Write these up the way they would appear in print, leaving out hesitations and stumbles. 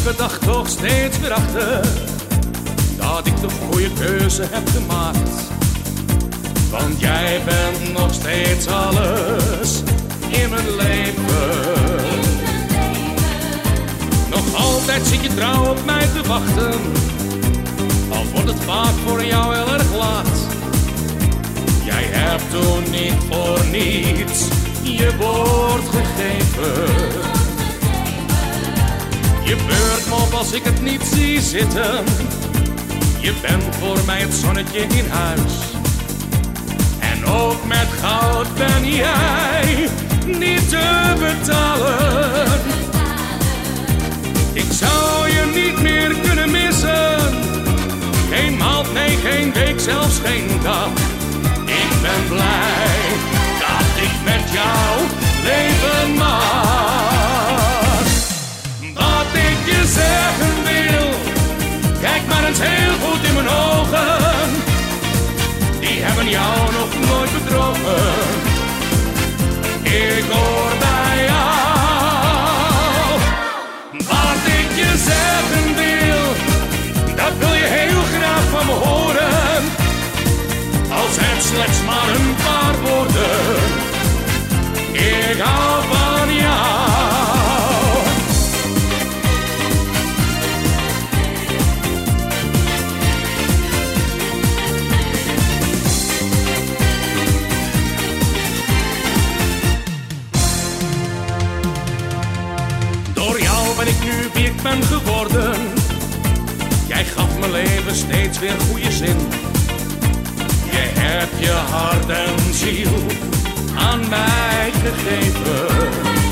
elke dag toch steeds weer achter dat ik de goede keuze heb gemaakt. Want jij bent nog steeds alles in mijn leven. Nog altijd zit je trouw op mij te wachten, al wordt het vaak voor jou heel erg laat. Jij hebt toen niet voor niets je woord gegeven. Je beurt me op als ik het niet zie zitten. Je bent voor mij het zonnetje in huis. En ook met goud ben jij niet te betalen. Ik zou je niet meer kunnen missen. Geen maand, nee, geen week, zelfs geen dag. Ik ben blij dat ik met jou leven mag. Wat ik je zeggen wil, kijk maar eens heel goed in mijn ogen. Die hebben jou nog nooit bedrogen. Ik hoor bij jou. Wat ik je zeggen wil, dat wil je heel graag van me horen. Al zijn het slechts maar een paar woorden. Ik hou van jou. Door jou ben ik nu wie ik ben geworden. Jij gaf mijn leven steeds weer goede zin. Je hebt je hart en ziel aan mij gegeven.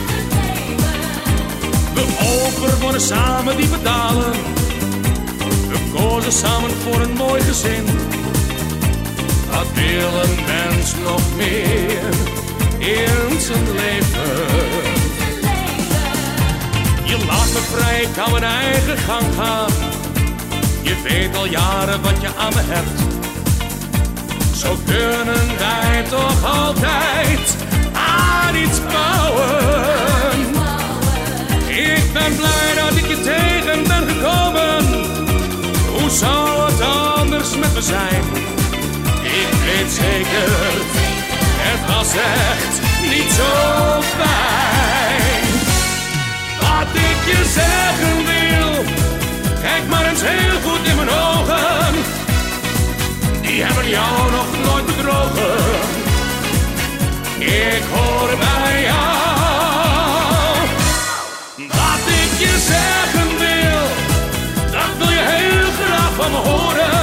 We overwonnen samen die betalen. We kozen samen voor een mooi gezin. Wat wil een mens nog meer in zijn leven? Je laat me vrij, ik kan mijn eigen gang gaan. Je weet al jaren wat je aan me hebt. Zo kunnen wij toch altijd aan iets bouwen. Ik ben blij dat ik je tegen ben gekomen. Hoe zou het anders met me zijn? Ik weet zeker, het was echt niet zo fijn. Wat ik je zeggen wil, kijk maar eens heel goed in mijn ogen. Die hebben jou nog nooit bedrogen. Ik hoor bij jou. Wat ik je zeggen wil, dat wil je heel graag van me horen.